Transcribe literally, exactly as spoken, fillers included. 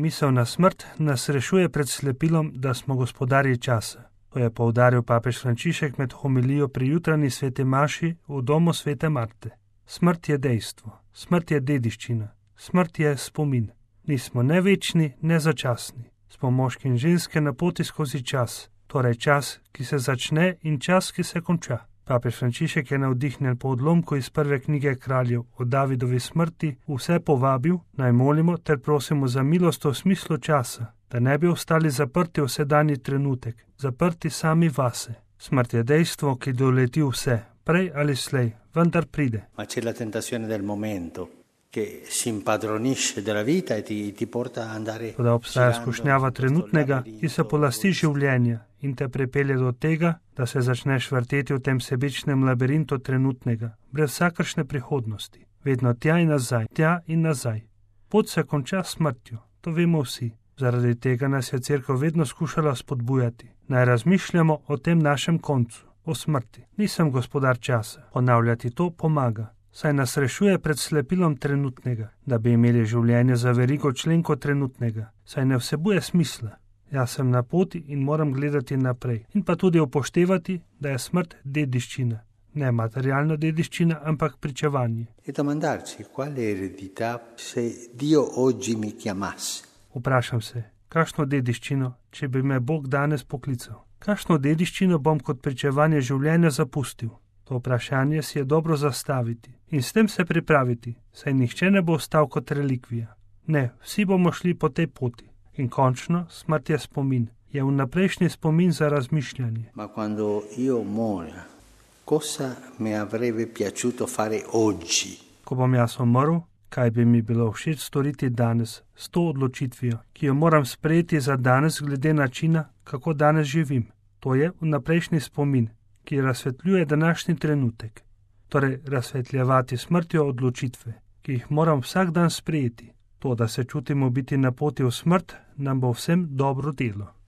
Misel na smrt nas rešuje pred slepilom, da smo gospodarji časa. To je poudaril papež Frančišek med homilijo pri jutranji sveti maši v domu svete Marte. Smrt je dejstvo, smrt je dediščina, smrt je spomin. Nismo ne večni, ne začasni. Smo moški in ženske na poti skozi čas, torej čas, ki se začne in čas, ki se konča. Papež Frančišek je navdihnjen po odlomku iz prve knjige kraljev o Davidovi smrti vse povabil, naj molimo ter prosimo za milost v smislu časa, da ne bi ostali zaprti v sedanji trenutek, zaprti sami vase. Smrt je dejstvo, ki doleti vse, prej ali slej, vendar pride. Ma c'è la tentazione del momento, che si impadronisce della vita e ti, ti porta a andare. Toda obstaja skušnjava trenutnega, ki se polasti življenja in te pripelje do tega, da se začneš vrteti v tem sebičnem labirintu trenutnega, brez vsakršne prihodnosti. Vedno tja in nazaj, tja in nazaj. Pot se konča s smrtjo, to vemo vsi. Zaradi tega nas je cerkev vedno skušala spodbujati. Naj razmišljamo o tem našem koncu, o smrti. Nisem gospodar časa. Ponavljati to pomaga, saj nas rešuje pred slepilom trenutnega, da bi imeli življenje za verigo členko trenutnega, saj ne vsebuje smisla. Jaz sem na poti in moram gledati naprej in pa tudi upoštevati, da je smrt dediščina. Ne materialna dediščina, ampak pričevanje. E domandarci, quale eredità se Dio oggi mi chiamasse? Vprašam se, kakšno dediščino, če bi me Bog danes poklical? Kakšno dediščino bom kot pričevanje življenja zapustil? To vprašanje si je dobro zastaviti in s tem se pripraviti, saj nihče ne bo ostal kot relikvija. Ne, vsi bomo šli po tej poti. In končno, smrt je spomin, je vnaprejšnji spomin za razmišljanje. Ma quando io mora, cosa mi avrebbe piaciuto fare oggi? Ko bom jaz umrl, kaj bi mi bilo všeč storiti danes s to odločitvijo, ki jo moram sprejeti za danes glede načina, kako danes živim. To je vnaprejšnji spomin, ki razsvetljuje današnji trenutek. Torej, razsvetljevati smrtjo odločitve, ki jih moram vsak dan sprejeti. To, da se čutimo biti na poti v smrt, nam bo vsem dobro delo.